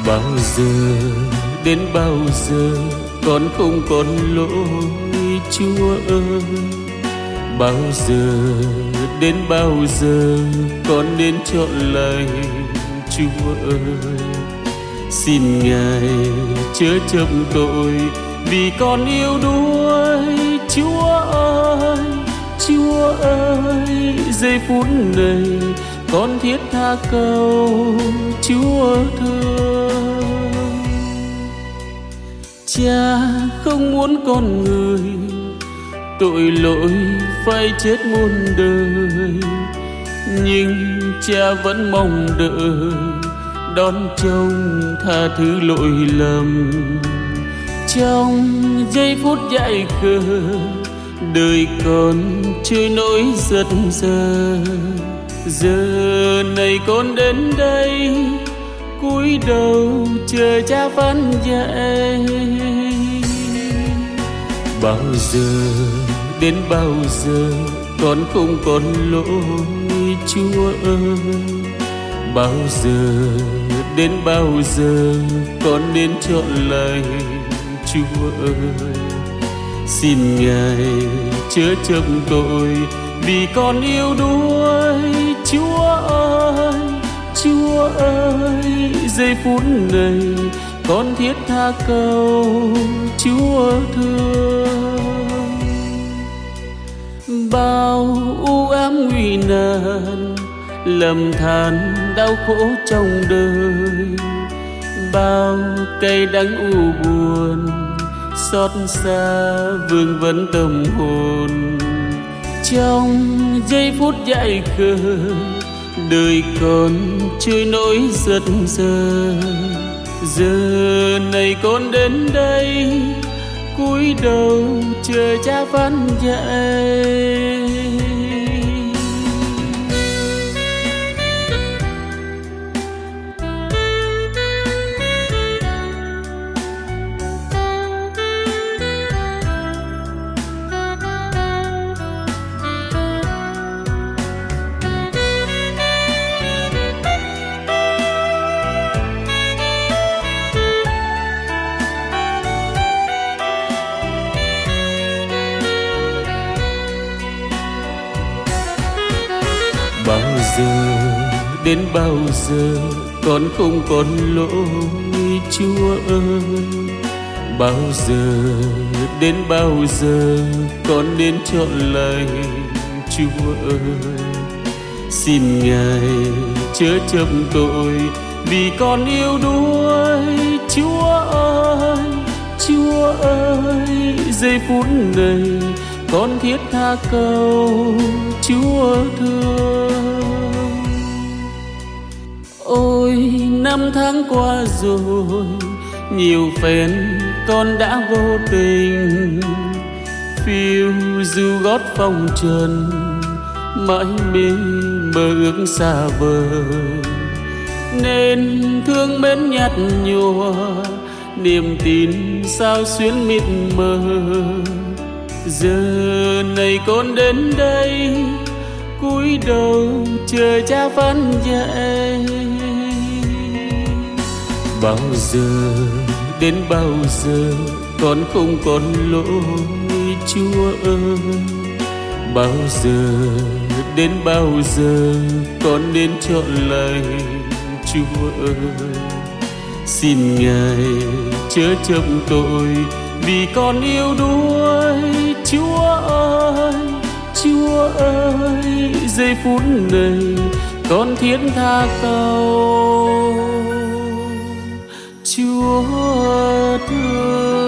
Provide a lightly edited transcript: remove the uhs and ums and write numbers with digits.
Bao giờ, đến bao giờ con không còn lỗi Chúa ơi? Bao giờ, đến bao giờ con nên chọn lại Chúa ơi? Xin Ngài chớ chậm tội vì con yêu đuổi Chúa ơi. Chúa ơi, giây phút này con thiết tha cầu Chúa thương. Cha không muốn con người tội lỗi phải chết muôn đời, nhưng cha vẫn mong đợi đón trông tha thứ lỗi lầm. Trong giây phút dại khờ, đời con trôi nổi giật giờ. Giờ này con đến đây cúi đầu chờ cha phán dạy. Bao giờ, đến bao giờ con không còn lỗi Chúa ơi? Bao giờ, đến bao giờ con nên chọn lại Chúa ơi? Xin Ngài chớ chậm tội vì con yêu đuổi Chúa ơi. Chúa ơi, giây phút này con thiết tha cầu Chúa thương. Bao u ám nguy nan, lầm than đau khổ trong đời, bao cay đắng u buồn xót xa vương vấn tâm hồn. Trong giây phút dại khờ, đời con trôi nổi giật giờ. Giờ này con đến đây cúi đầu chờ cha phán dạy. Bao giờ, đến bao giờ con không còn lỗi Chúa ơi? Bao giờ, đến bao giờ con nên chọn lại Chúa ơi? Xin Ngài chớ chậm tội vì con yêu đuổi Chúa ơi. Chúa ơi, giây phút này con thiết tha cầu Chúa thương. Ôi năm tháng qua rồi, nhiều phen con đã vô tình phiêu du gót phong trần, mãi mê mơ ước xa vời, nên thương mến nhạt nhòa, niềm tin sao xuyến mịt mờ. Giờ này con đến đây cúi đầu chờ cha phán dạy. Bao giờ, đến bao giờ con không còn lỗi Chúa ơi? Bao giờ, đến bao giờ con nên chọn lại Chúa ơi? Xin Ngài chớ chậm tội vì con yêu đuổi Chúa ơi. Chúa ơi, giây phút này con thiết tha cầu Chúa thương.